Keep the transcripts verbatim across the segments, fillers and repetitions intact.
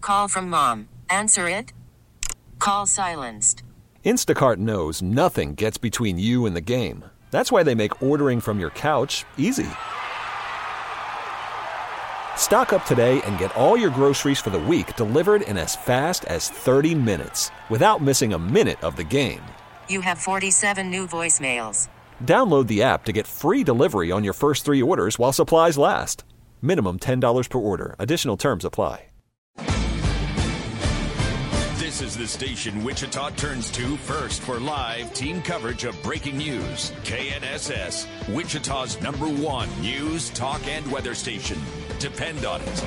Call from mom. Answer it. Call silenced. Instacart knows nothing gets between you and the game. That's why they make ordering from your couch easy. Stock up today and get all your groceries for the week delivered in as fast as thirty minutes without missing a minute of the game. You have forty-seven new voicemails. Download the app to get free delivery on your first three orders while supplies last. Minimum ten dollars per order. Additional terms apply. This is the station Wichita turns to first for live team coverage of breaking news. K N S S, Wichita's number one news, talk, and weather station. Depend on it.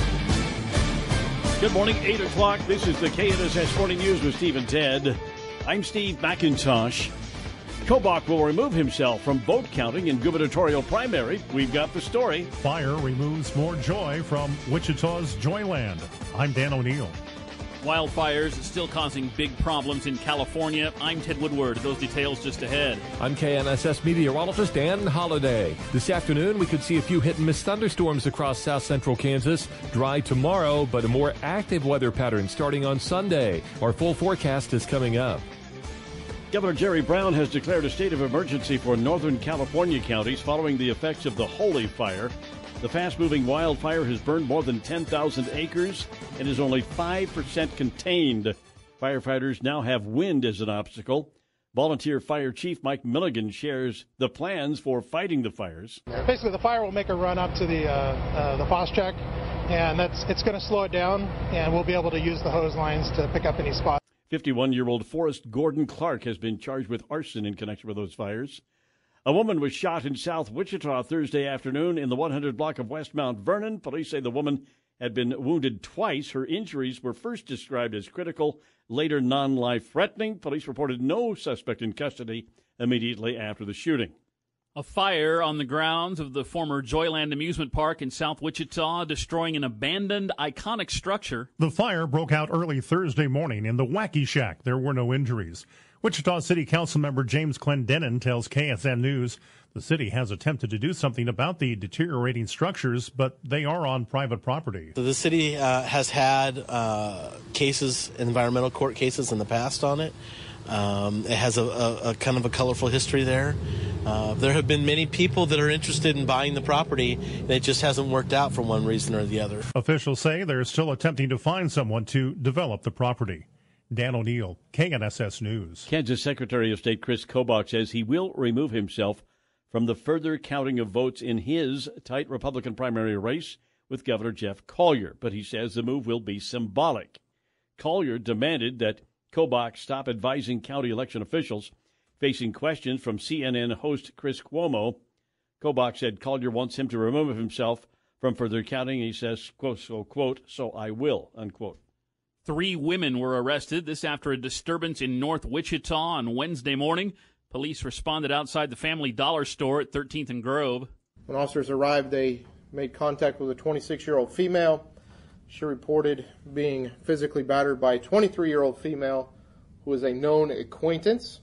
Good morning, eight o'clock. This is the K N S S Morning News with Steve and Ted. I'm Steve McIntosh. Kobach will remove himself from vote counting in gubernatorial primary. We've got the story. Fire removes more joy from Wichita's Joyland. I'm Dan O'Neill. Wildfires still causing big problems in California. I'm Ted Woodward. Those details just ahead. I'm K N S S meteorologist Dan Holliday. This afternoon, we could see a few hit-and-miss thunderstorms across south central Kansas. Dry tomorrow, but a more active weather pattern starting on Sunday. Our full forecast is coming up. Governor Jerry Brown has declared a state of emergency for Northern California counties following the effects of the Holy Fire. The fast-moving wildfire has burned more than ten thousand acres and is only five percent contained. Firefighters now have wind as an obstacle. Volunteer Fire Chief Mike Milligan shares the plans for fighting the fires. Basically, the fire will make a run up to the uh, uh, the Foscheck, and that's it's going to slow it down, and we'll be able to use the hose lines to pick up any spots. fifty-one-year-old Forrest Gordon Clark has been charged with arson in connection with those fires. A woman was shot in South Wichita Thursday afternoon in the one hundred block of West Mount Vernon. Police say the woman had been wounded twice. Her injuries were first described as critical, later non-life-threatening. Police reported no suspect in custody immediately after the shooting. A fire on the grounds of the former Joyland Amusement Park in South Wichita, destroying an abandoned, iconic structure. The fire broke out early Thursday morning in the Wacky Shack. There were no injuries. Wichita City Council member James Clendenin tells K S N News the city has attempted to do something about the deteriorating structures, but they are on private property. So the city uh, has had uh, cases, environmental court cases in the past on it. Um, it has a, a, a kind of a colorful history there. Uh, there have been many people that are interested in buying the property, and it just hasn't worked out for one reason or the other. Officials say they're still attempting to find someone to develop the property. Dan O'Neill, K N S S News. Kansas Secretary of State Chris Kobach says he will remove himself from the further counting of votes in his tight Republican primary race with Governor Jeff Collier, but he says the move will be symbolic. Collier demanded that Kobach stop advising county election officials, facing questions from C N N host Chris Cuomo. Kobach said Collier wants him to remove himself from further counting. He says, quote, so, quote, so I will, unquote. Three women were arrested, this after a disturbance in North Wichita on Wednesday morning. Police responded outside the Family Dollar store at thirteenth and Grove. When officers arrived, they made contact with a twenty-six-year-old female. She reported being physically battered by a twenty-three-year-old female who is a known acquaintance.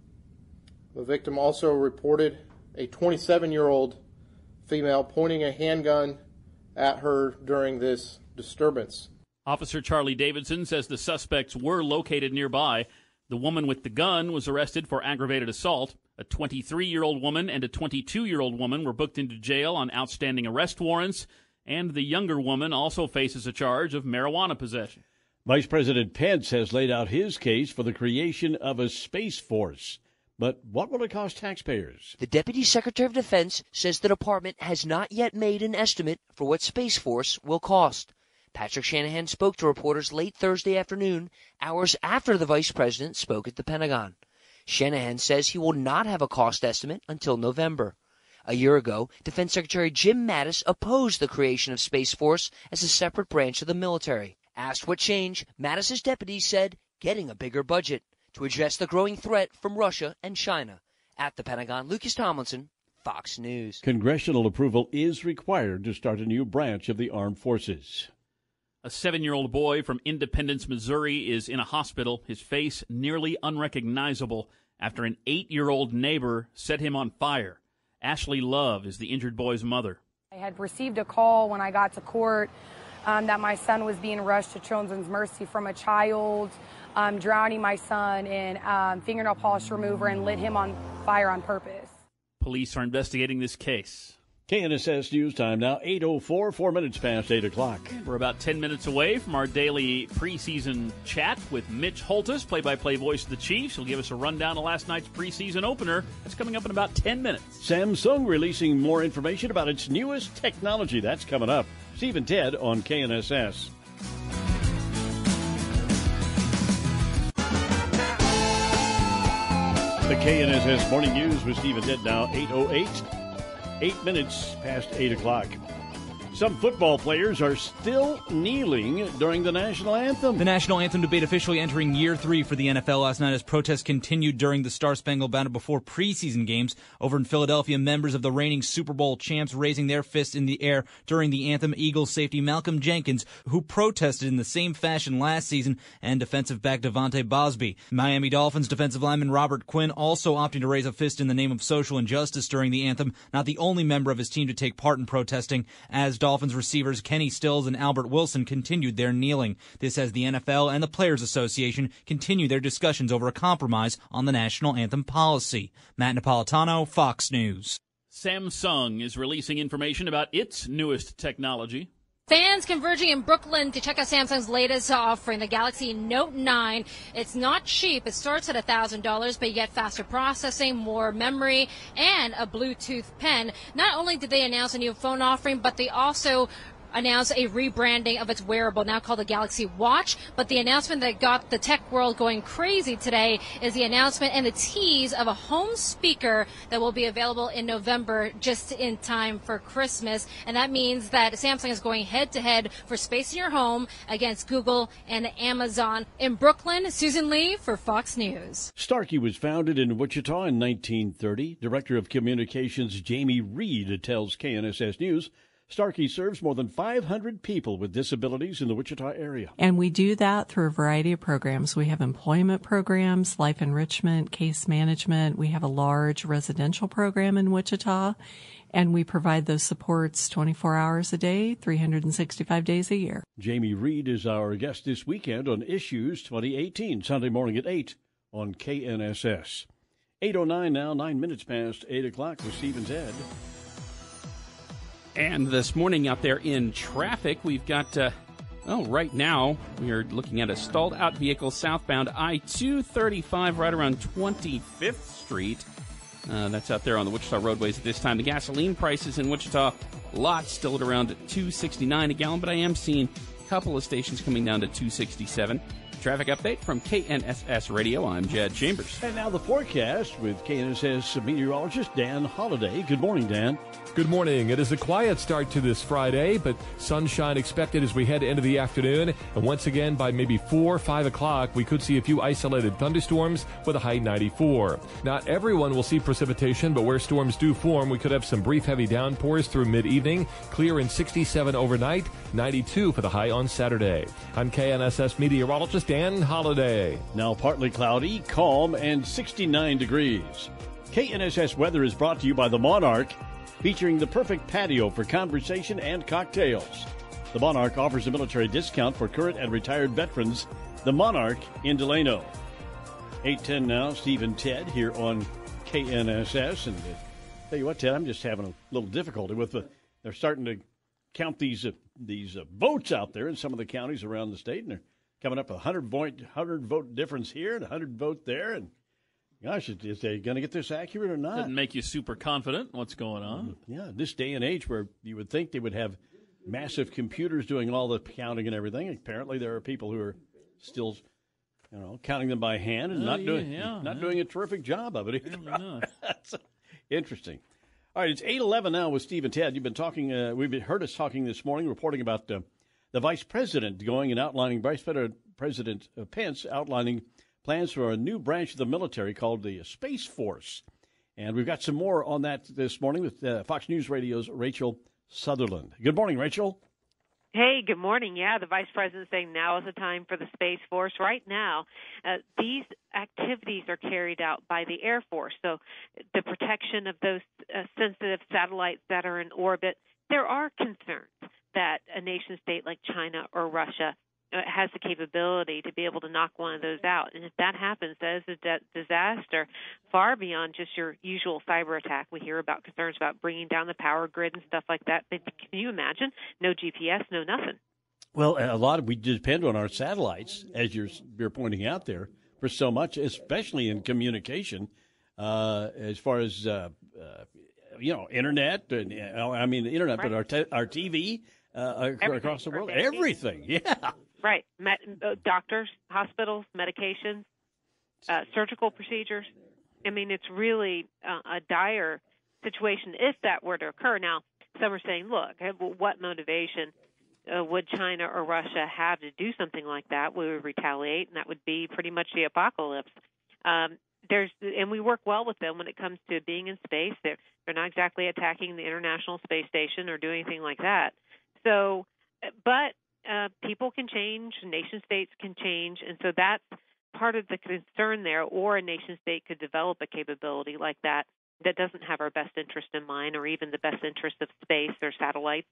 The victim also reported a twenty-seven-year-old female pointing a handgun at her during this disturbance. Officer Charlie Davidson says the suspects were located nearby. The woman with the gun was arrested for aggravated assault. A twenty-three-year-old woman and a twenty-two-year-old woman were booked into jail on outstanding arrest warrants, and the younger woman also faces a charge of marijuana possession. Vice President Pence has laid out his case for the creation of a Space Force. But what will it cost taxpayers? The Deputy Secretary of Defense says the department has not yet made an estimate for what Space Force will cost. Patrick Shanahan spoke to reporters late Thursday afternoon, hours after the vice president spoke at the Pentagon. Shanahan says he will not have a cost estimate until November. A year ago, Defense Secretary Jim Mattis opposed the creation of Space Force as a separate branch of the military. Asked what changed, Mattis's deputies said getting a bigger budget to address the growing threat from Russia and China. At the Pentagon, Lucas Tomlinson, Fox News. Congressional approval is required to start a new branch of the armed forces. A seven-year-old boy from Independence, Missouri is in a hospital, his face nearly unrecognizable after an eight-year-old neighbor set him on fire. Ashley Love is the injured boy's mother. I had received a call when I got to court um, that my son was being rushed to Children's Mercy from a child um, drowning my son in um, fingernail polish remover and lit him on fire on purpose. Police are investigating this case. K N S S News Time now, eight oh four, four minutes past eight o'clock. We're about ten minutes away from our daily preseason chat with Mitch Holtis, play-by-play voice of the Chiefs. He'll give us a rundown of last night's preseason opener. That's coming up in about ten minutes. Samsung releasing more information about its newest technology. That's coming up. Steve and Ted on K N S S. The K N S S Morning News with Steve and Ted now, eight oh eight. Eight minutes past eight o'clock. Some football players are still kneeling during the national anthem. The national anthem debate officially entering year three for the N F L last night as protests continued during the Star-Spangled Banner before preseason games. Over in Philadelphia, members of the reigning Super Bowl champs raising their fists in the air during the anthem. Eagles safety Malcolm Jenkins, who protested in the same fashion last season, and defensive back Devontae Bosby. Miami Dolphins defensive lineman Robert Quinn also opting to raise a fist in the name of social injustice during the anthem. Not the only member of his team to take part in protesting, as Dolphins receivers Kenny Stills and Albert Wilson continued their kneeling. This as the N F L and the Players Association continue their discussions over a compromise on the national anthem policy. Matt Napolitano, Fox News. Samsung is releasing information about its newest technology. Fans converging in Brooklyn to check out Samsung's latest offering, the Galaxy Note nine. It's not cheap. It starts at one thousand dollars, but you get faster processing, more memory, and a Bluetooth pen. Not only did they announce a new phone offering, but they also announced a rebranding of its wearable, now called the Galaxy Watch. But the announcement that got the tech world going crazy today is the announcement and the tease of a home speaker that will be available in November, just in time for Christmas. And that means that Samsung is going head-to-head for space in your home against Google and Amazon. In Brooklyn, Susan Lee for Fox News. Starkey was founded in Wichita in nineteen thirty. Director of Communications Jamie Reed tells K N S S News Starkey serves more than five hundred people with disabilities in the Wichita area. And we do that through a variety of programs. We have employment programs, life enrichment, case management. We have a large residential program in Wichita, and we provide those supports twenty-four hours a day, three hundred sixty-five days a year. Jamie Reed is our guest this weekend on Issues twenty eighteen, Sunday morning at eight on K N S S. eight oh nine now, nine minutes past eight o'clock with Steve and Ted. And this morning out there in traffic, we've got, uh, oh, right now, we are looking at a stalled out vehicle southbound I two thirty-five right around twenty-fifth Street. Uh, that's out there on the Wichita roadways at this time. The gasoline prices in Wichita, lots still at around two sixty-nine a gallon, but I am seeing a couple of stations coming down to two sixty-seven. Traffic update from K N S S Radio. I'm Jed Chambers. And now the forecast with K N S S meteorologist Dan Holliday. Good morning, Dan. Good morning. It is a quiet start to this Friday, but sunshine expected as we head into the afternoon. And once again, by maybe four or five o'clock, we could see a few isolated thunderstorms with a high ninety-four. Not everyone will see precipitation, but where storms do form, we could have some brief heavy downpours through mid-evening. Clear in sixty-seven overnight, ninety-two for the high on Saturday. I'm K N S S meteorologist Dan Holliday. Now partly cloudy, calm, and sixty-nine degrees. K N S S weather is brought to you by the Monarch, featuring the perfect patio for conversation and cocktails. The Monarch offers a military discount for current and retired veterans. The Monarch in Delano. eight ten now, Steve and Ted here on K N S S. And uh, tell you what, Ted, I'm just having a little difficulty with the, they're starting to count these uh, these uh, votes out there in some of the counties around the state, and they're coming up with a hundred point, hundred vote difference here and a hundred vote there, and gosh, is, is they going to get this accurate or not? Doesn't make you super confident what's going on. Yeah, this day and age where you would think they would have massive computers doing all the counting and everything. Apparently, there are people who are still, you know, counting them by hand and uh, not yeah, doing yeah, not yeah. doing a terrific job of it either. Not. That's interesting. All right, it's eight eleven now with Steve and Ted. You've been talking. Uh, we've heard us talking this morning, reporting about uh, the vice president going and outlining Vice President Pence outlining plans for a new branch of the military called the Space Force. And we've got some more on that this morning with uh, Fox News Radio's Rachel Sutherland. Good morning, Rachel. Hey, good morning. Yeah, the vice president saying now is the time for the Space Force. Right now, uh, these activities are carried out by the Air Force. So the protection of those uh, sensitive satellites that are in orbit, there are concerns that a nation state like China or Russia has the capability to be able to knock one of those out. And if that happens, that is a de- disaster far beyond just your usual cyber attack. We hear about concerns about bringing down the power grid and stuff like that. But can you imagine? No G P S, no nothing. Well, a lot of we depend on our satellites, as you're you're pointing out there, for so much, especially in communication, uh, as far as uh, uh, you know, internet. And, uh, I mean, the internet, right. but our te- our T V uh, across the world, everything. Yeah. Right. Met, uh, doctors, hospitals, medications, uh, surgical procedures. I mean, it's really uh, a dire situation if that were to occur. Now, some are saying, look, what motivation uh, would China or Russia have to do something like that? We would retaliate, and that would be pretty much the apocalypse. Um, there's, and we work well with them when it comes to being in space. They're, they're not exactly attacking the International Space Station or doing anything like that. So, but Uh, people can change, nation states can change, and so that's part of the concern there. Or a nation state could develop a capability like that that doesn't have our best interest in mind, or even the best interest of space or satellites.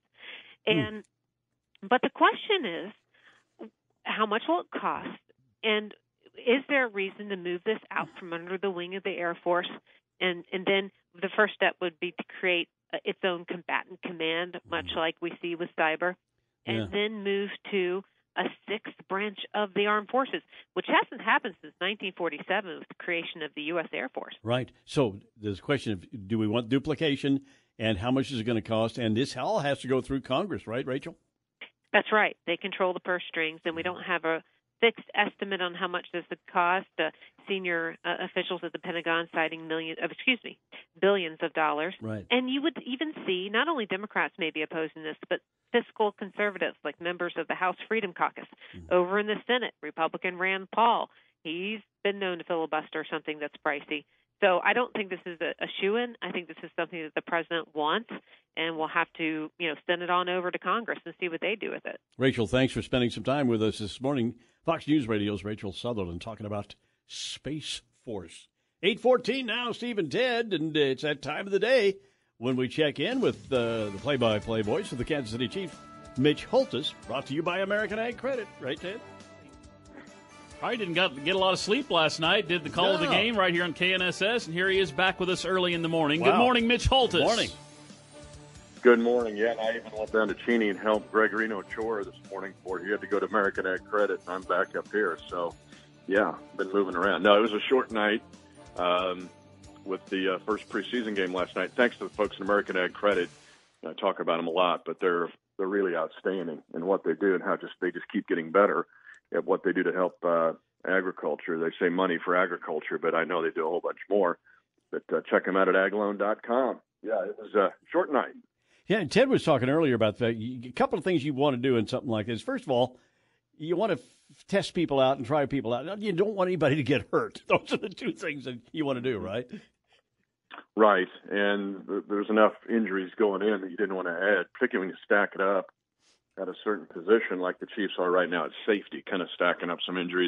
And mm. but the question is, how much will it cost? And is there a reason to move this out from under the wing of the Air Force? And and then the first step would be to create uh, its own combatant command, much like we see with cyber. And yeah. then move to a sixth branch of the armed forces, which hasn't happened since nineteen forty-seven with the creation of the U S Air Force. Right. So there's a question of, do we want duplication, and how much is it going to cost? And this all has to go through Congress, right, Rachel? That's right. They control the purse strings, and we don't have a fixed estimate on how much this would cost. Uh, senior uh, officials at the Pentagon citing millions, uh, excuse me, billions of dollars. Right. And you would even see not only Democrats may be opposing this, but fiscal conservatives like members of the House Freedom Caucus. Mm-hmm. Over in the Senate, Republican Rand Paul, he's been known to filibuster something that's pricey. So I don't think this is a, a shoo-in. I think this is something that the president wants, and we'll have to, you know, send it on over to Congress and see what they do with it. Rachel, thanks for spending some time with us this morning. Fox News Radio's Rachel Sutherland talking about Space Force. eight fourteen now, Steve and Ted, and it's that time of the day when we check in with uh, the play-by-play voice of the Kansas City Chiefs, Mitch Holthus, brought to you by American Ag Credit. Right, Ted? I didn't got, get a lot of sleep last night. Did the call no. of the game right here on K N S S, and here he is back with us early in the morning. Wow. Good morning, Mitch Holthus. Good morning. Good morning. Yeah, and I even went down to Cheney and helped Gregorino Chora this morning for he had to go to American Ag Credit, and I'm back up here. So, yeah, been moving around. No, it was a short night um, with the uh, first preseason game last night. Thanks to the folks at American Ag Credit. I talk about them a lot, but they're they're really outstanding in what they do and how just they just keep getting better at what they do to help uh, agriculture. They say money for agriculture, but I know they do a whole bunch more. But uh, check them out at ag loan dot com. Yeah, it was a short night. Yeah, and Ted was talking earlier about the, a couple of things you want to do in something like this. First of all, you want to f- test people out and try people out. You don't want anybody to get hurt. Those are the two things that you want to do, right? Right, and there's enough injuries going in that you didn't want to add, particularly when you stack it up at a certain position like the Chiefs are right now at safety, kind of stacking up some injuries.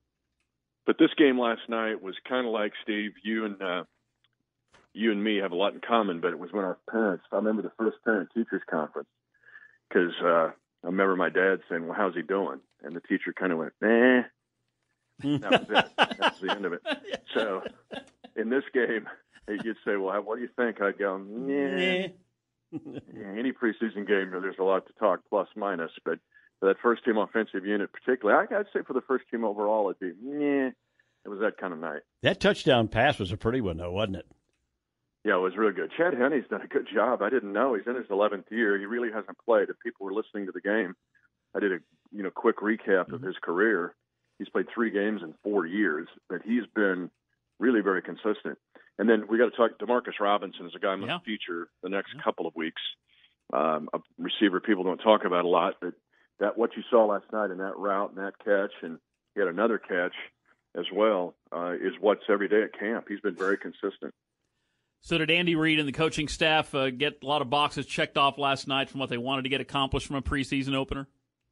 But this game last night was kind of like, Steve, you and uh, you and me have a lot in common, but it was when our parents, I remember the first parent-teachers conference, because uh, I remember my dad saying, well, how's he doing? And the teacher kind of went, eh. That was it. That was the end of it. So in this game, you'd say, well, what do you think? I'd go, nah. Any preseason game, there's a lot to talk, plus, minus. But for that first-team offensive unit particularly, I'd say for the first team overall, it'd be, nah. It was that kind of night. That touchdown pass was a pretty one, though, wasn't it? Yeah, it was really good. Chad Henne's done a good job. I didn't know. He's in his eleventh year. He really hasn't played. If people were listening to the game, I did a you know quick recap mm-hmm. of his career. He's played three games in four years, but he's been really very consistent. And then we got to talk. Demarcus Robinson is a guy I'm going to feature the next yeah. couple of weeks. Um, a receiver people don't talk about a lot, but that what you saw last night in that route and that catch, and he had another catch as well, uh, is what's every day at camp. He's been very consistent. So did Andy Reid and the coaching staff uh, get a lot of boxes checked off last night from what they wanted to get accomplished from a preseason opener?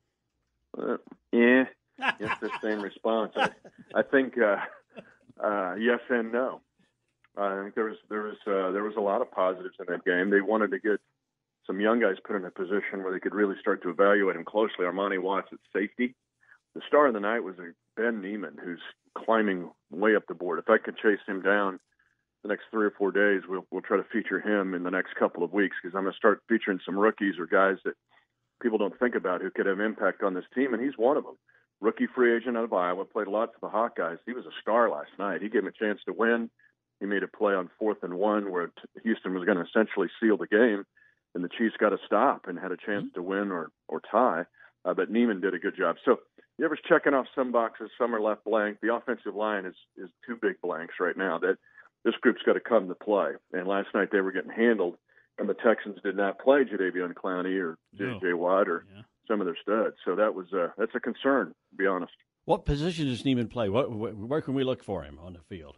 Uh, yeah, it's the same response. I, I think uh, uh, yes and no. I think there was there was uh, there was a lot of positives in that game. They wanted to get some young guys put in a position where they could really start to evaluate him closely. Armani Watts at safety. The star of the night was Ben Neiman, who's climbing way up the board. If I could chase him down the next three or four days, we'll we'll try to feature him in the next couple of weeks, because I'm going to start featuring some rookies or guys that people don't think about who could have impact on this team, and he's one of them. Rookie free agent out of Iowa, played a lot for the Hawkeyes. He was a star last night. He gave him a chance to win. He made a play on fourth and one where Houston was going to essentially seal the game, and the Chiefs got a stop and had a chance to win or or tie. Uh, but Neiman did a good job. So the others checking off some boxes, some are left blank. The offensive line is is two big blanks right now that this group's got to come to play. And last night they were getting handled, and the Texans did not play Jadeveon Clowney or J J. Watt or yeah. some of their studs. So that was uh, that's a concern, to be honest. What position does Neiman play? What, where can we look for him on the field?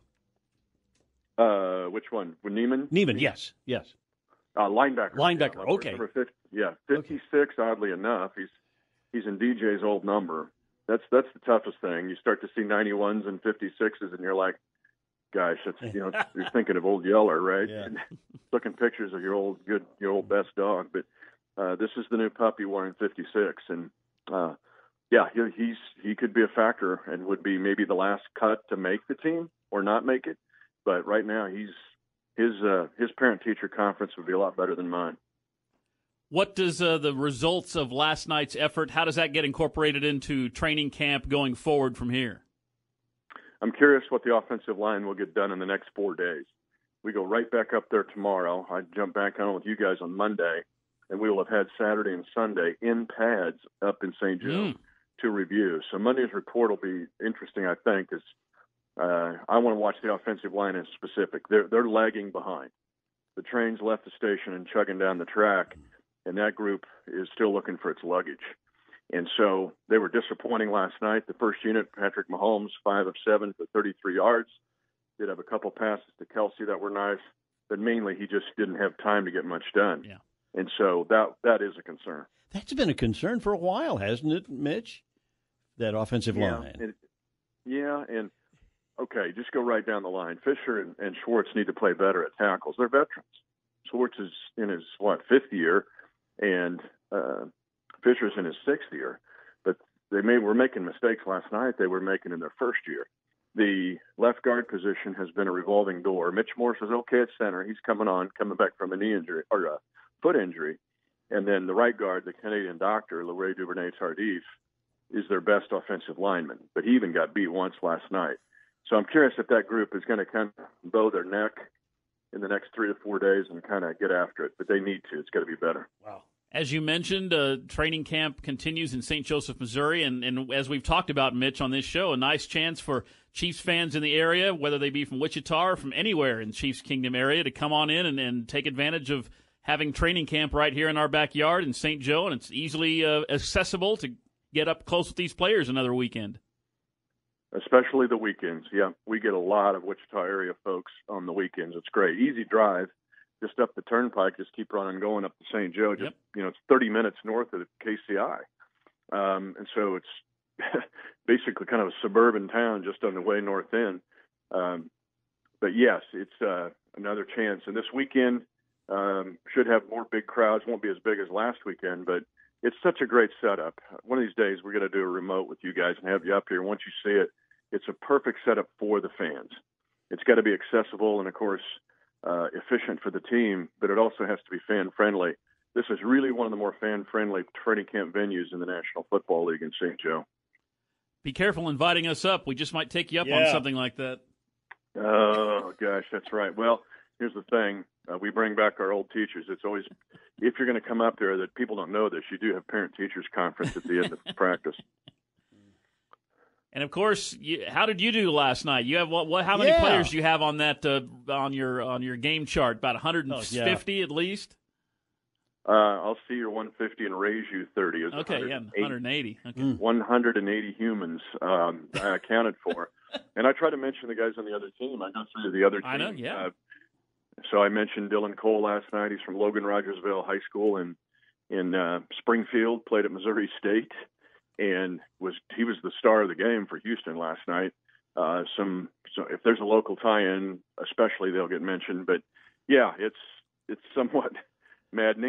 Uh, which one? With Neiman? Neiman, yes, yes. Uh, linebacker. Linebacker, yeah, okay. Number fifty, yeah, fifty-six. Okay. Oddly enough, he's he's in D J's old number. That's that's the toughest thing. You start to see ninety-ones and fifty-sixes, and you're like, gosh, that's you know, you're thinking of old Yeller, right? Yeah. Looking pictures of your old good, your old best dog. But uh, this is the new puppy wearing fifty-six, and uh, yeah, he, he's he could be a factor and would be maybe the last cut to make the team or not make it. But right now, he's his uh, his parent-teacher conference would be a lot better than mine. What does uh, the results of last night's effort, how does that get incorporated into training camp going forward from here? I'm curious what the offensive line will get done in the next four days. We go right back up there tomorrow. I jump back on with you guys on Monday, and we will have had Saturday and Sunday in pads up in Saint Joe mm. to review. So Monday's report will be interesting, I think, because uh, I want to watch the offensive line in specific. They're, they're lagging behind. The train's left the station and chugging down the track, and that group is still looking for its luggage. And so they were disappointing last night. The first unit, Patrick Mahomes, five of seven for thirty-three yards. Did have a couple passes to Kelsey that were nice, but mainly he just didn't have time to get much done. Yeah. And so that that is a concern. That's been a concern for a while, hasn't it, Mitch? That offensive yeah, line. And, yeah, and okay, just go right down the line. Fisher and, and Schwartz need to play better at tackles. They're veterans. Schwartz is in his, what, fifth year, and uh, Fisher's in his sixth year. But they may, were making mistakes last night they were making in their first year. The left guard position has been a revolving door. Mitch Morse is okay at center. He's coming on, coming back from a knee injury or a foot injury. And then the right guard, the Canadian doctor, Leray Duvernay-Tardif, is their best offensive lineman. But he even got beat once last night. So I'm curious if that group is going to kind of bow their neck in the next three to four days and kind of get after it. But they need to. It's got to be better. Wow. As you mentioned, uh, training camp continues in Saint Joseph, Missouri, and, and as we've talked about, Mitch, on this show, a nice chance for Chiefs fans in the area, whether they be from Wichita or from anywhere in Chiefs Kingdom area, to come on in and, and take advantage of having training camp right here in our backyard in Saint Joe, and it's easily uh, accessible to get up close with these players another weekend. Especially the weekends, yeah. We get a lot of Wichita area folks on the weekends. It's great. Easy drive. Just up the turnpike, just keep running, going up to Saint Joe. Just, yep. you know, it's thirty minutes north of K C I. Um, and so it's basically kind of a suburban town just on the way north end. Um, but yes, it's uh, another chance. And this weekend um, should have more big crowds. Won't be as big as last weekend, but it's such a great setup. One of these days we're going to do a remote with you guys and have you up here. Once you see it, it's a perfect setup for the fans. It's got to be accessible and, of course, Uh, efficient for the team, but it also has to be fan-friendly. This is really one of the more fan-friendly training camp venues in the National Football League in Saint Joe. Be careful inviting us up. We just might take you up yeah. on something like that. Oh, gosh, that's right. Well, here's the thing. Uh, we bring back our old teachers. It's always, if you're going to come up there, that people don't know this, you do have parent-teachers conference at the end of practice. And of course, you, how did you do last night? You have what? what how many yeah. players do you have on that uh, on your on your game chart? About one hundred fifty oh, yeah. at least. Uh, I'll see your one hundred fifty and raise you thirty. Is okay, yeah, one hundred eighty. Okay. one hundred eighty humans um, I accounted for, and I try to mention the guys on the other team. I go through the other team. I know, yeah. Uh, so I mentioned Dylan Cole last night. He's from Logan Rogersville High School in in uh, Springfield. Played at Missouri State. And was he was the star of the game for Houston last night. Uh, some so if there's a local tie-in, especially they'll get mentioned. But yeah, it's it's somewhat maddening.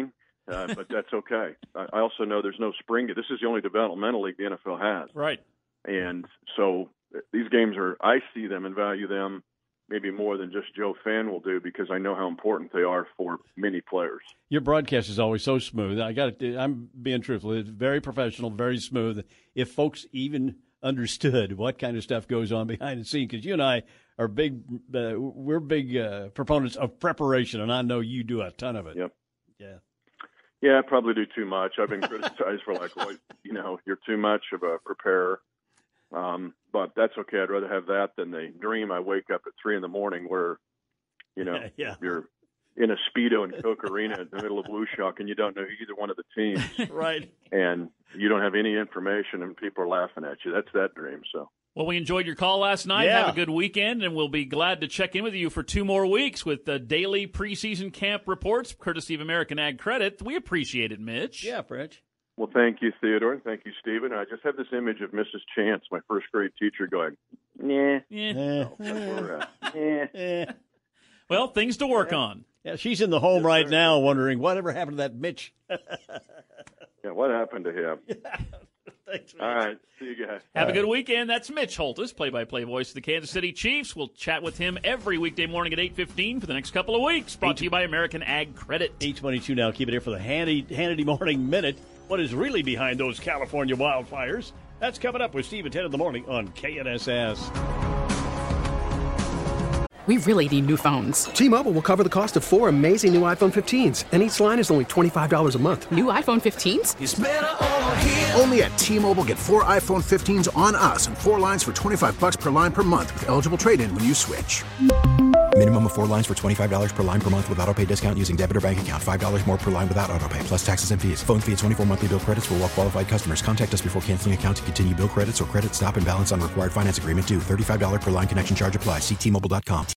uh, but that's okay. I, I also know there's no spring. This is the only developmental league the N F L has. Right. And so these games are, I see them and value them maybe more than just Joe Fan will do, because I know how important they are for many players. Your broadcast is always so smooth. I got it. I'm being truthful. It's very professional, very smooth. If folks even understood what kind of stuff goes on behind the scenes, because you and I are big, uh, we're big uh, proponents of preparation, and I know you do a ton of it. Yep. Yeah. Yeah, I probably do too much. I've been criticized for like, well, you know, you're too much of a preparer. Um, but that's okay. I'd rather have that than the dream I wake up at three in the morning where, you know, yeah. you're in a Speedo and Coke Arena in the middle of Wooshock and you don't know either one of the teams. Right. And you don't have any information and people are laughing at you. That's that dream. So. Well, we enjoyed your call last night. Yeah. Have a good weekend, and we'll be glad to check in with you for two more weeks with the daily preseason camp reports, courtesy of American Ag Credit. We appreciate it, Mitch. Yeah, French. Well, thank you, Theodore, and thank you, Stephen. I just have this image of Missus Chance, my first grade teacher, going, nah. Yeah. Oh, yeah. Yeah. Well, things to work on. Yeah, she's in the home yes, right sir. now wondering, whatever happened to that Mitch? Yeah, what happened to him? Thanks, All right. See you guys. Have All a good right. weekend. That's Mitch Holtis, play-by-play voice of the Kansas City Chiefs. We'll chat with him every weekday morning at eight fifteen for the next couple of weeks. Brought to you by American Ag Credit. eight twenty-two now. Keep it here for the Hannity, Hannity Morning Minute. What is really behind those California wildfires? That's coming up with Steve at ten in the morning on K N S S. We really need new phones. T-Mobile will cover the cost of four amazing new iPhone fifteens, and each line is only twenty-five dollars a month. New iPhone fifteens? It's better over here. Only at T-Mobile, get four iPhone fifteens on us and four lines for twenty-five dollars per line per month with eligible trade-in when you switch. Minimum of four lines for twenty-five dollars per line per month with autopay discount using debit or bank account. five dollars more per line without autopay, plus taxes and fees. Phone fee at twenty-four monthly bill credits for well-qualified customers. Contact us before canceling account to continue bill credits or credit stop and balance on required finance agreement due. thirty-five dollars per line connection charge applies. See T Mobile dot com.